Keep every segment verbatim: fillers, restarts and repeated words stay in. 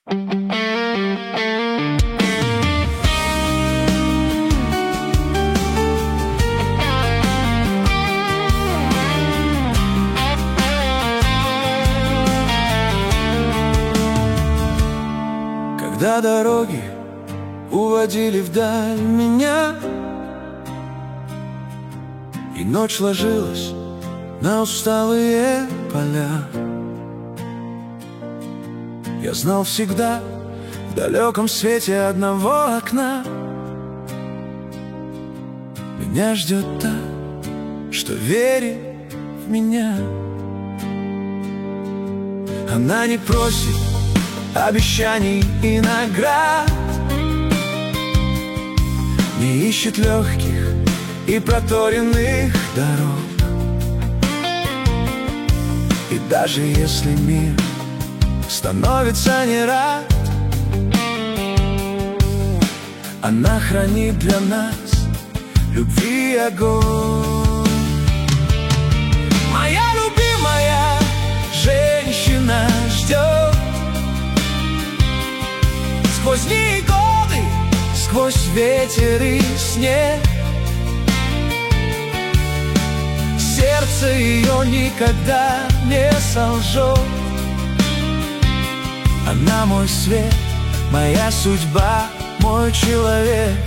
Когда дороги уводили вдаль меня, и ночь ложилась на усталые поля, я знал всегда в далеком свете одного окна меня ждет та, что верит в меня. Она не просит обещаний и наград, не ищет легких и проторенных дорог. И даже если мир становится не рад, она хранит для нас любви огонь. Моя любимая женщина ждет сквозь дни и годы, сквозь ветер и снег. Сердце ее никогда не солжет. Она мой свет, моя судьба, мой человек.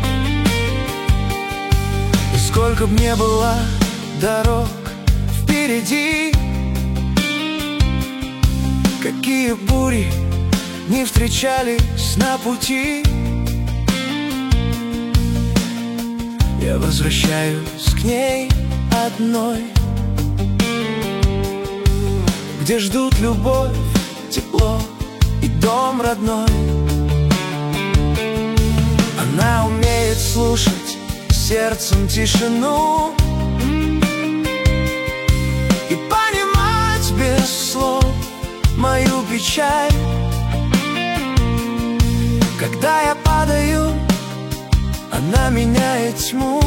И сколько б не было дорог впереди, какие бури не встречались на пути, я возвращаюсь к ней одной, где ждут любовь, тепло и дом родной. Она умеет слушать сердцем тишину и понимать без слов мою печаль. Когда я падаю, она меняет тьму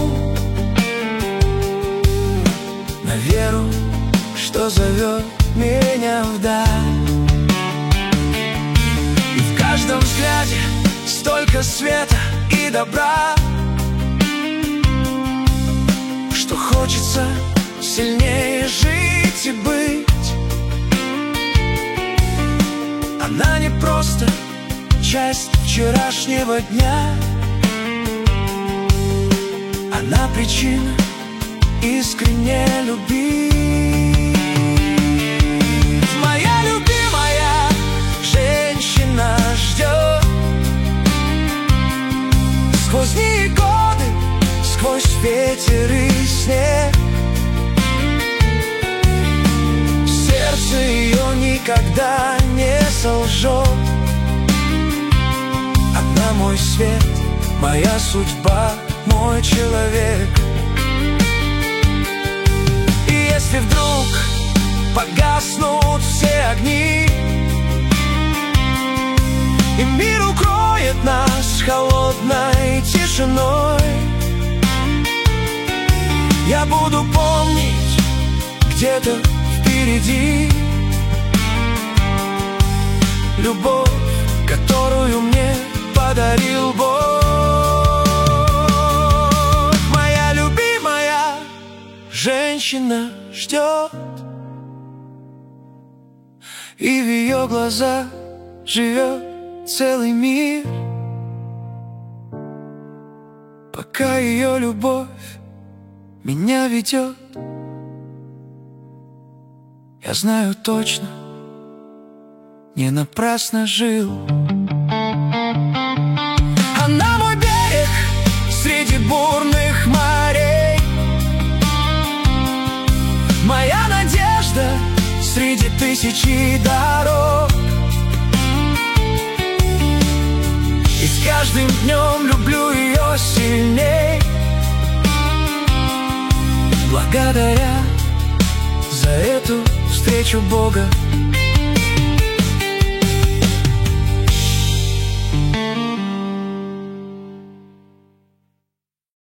на веру, что зовет меня вдаль. И в каждом взгляде столько света и добра, что хочется сильнее жить и быть. Она не просто часть вчерашнего дня, она причина искренне любить. Моя любимая женщина ждет сквозь дни и годы, сквозь ветер и снег. Сердце ее никогда не солжет. Она мой свет, моя судьба, мой человек. И если вдруг погаснут все огни, и мир укроет нас холодной тишиной, я буду помнить где-то впереди любовь, которую мне подарил Бог. Моя любимая женщина ждет, и в ее глазах живет целый мир. Пока ее любовь меня ведет, я знаю точно, не напрасно жил. Она мой берег среди бурных морей, моя надежда среди тысячи дорог. И с каждым днем люблю ее сильней, благодаря за эту встречу Бога.